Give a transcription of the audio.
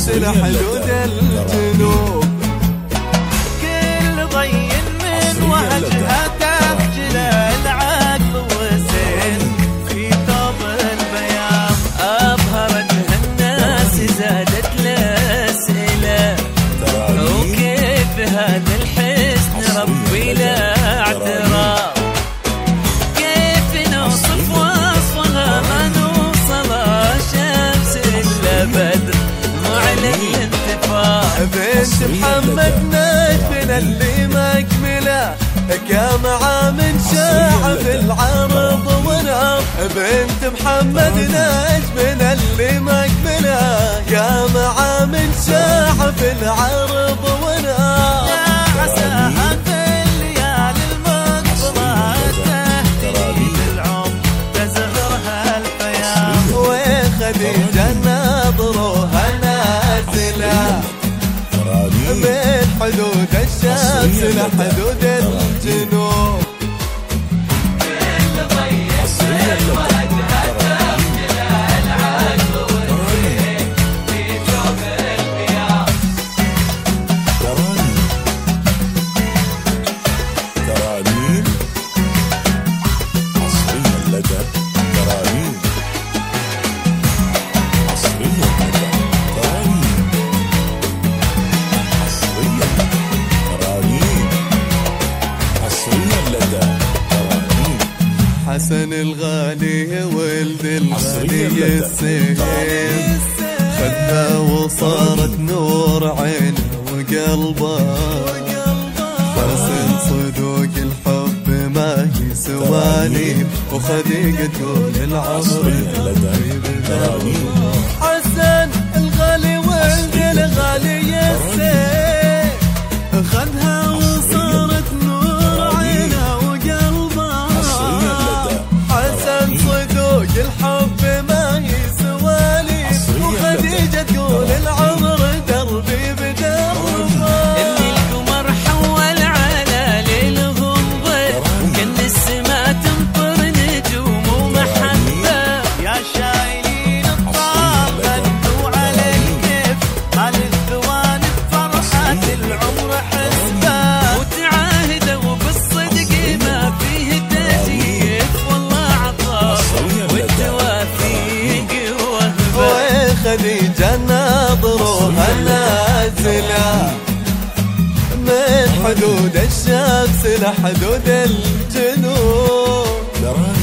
الشمس لحدود الجنوب. كل ضي من وجهها تخجل العقل وزين في ثوب البياض أبهرتها الناس زادت الأسئلة وكيف هذا الحسن ربي لا اعتراف. كيف نوصف وصفها ما نوصلها شمس إلا بدر معلن الانتفاض. بنت محمد نجمنا اللي مكمله كامعة من شاع في العرض ونار. بنت محمد نجمنا اللي مكمله كامعة من شاع في العرض ونار. يا عساها في الليالي المقبضة تهدي بالعمر تزهرها الفياض. وخديجة ناظروها نازلة من حدود الشمس لحدود الجنوب. كل ضي من وجهها تخجل العقل والزين في ثوب البياض. ترانيم عصريا لدى ترانيم عصريا لدى ترانيم عصريا ترانيم عصريا لدى ترانيم. حسن الغالي ولد الغالي السيف خدها وصارت نور عينه وقلبه. حسن صدوق الحب ما هي سواليف وخديجة طول العمر حسن الغالي ولد الغالي السيف خدها وصارت نور عينه وقلبه. حسن صدوق الحب ما هي سواليف وخديجة طول العمر دربي بدربه. اللي القمر حول على ليلهم ضيف كان السما تمطر نجوم ومحبة. يا شايلين الطار غنوا على الكيف على الثوان بفرحة العمر حسبة. وتعاهدوا بالصدق ما فيه تزييف والله عطاء والتوافيق وهبة. وخديجة ناظروها نازلة من حدود الشمس لحدود الجنوب.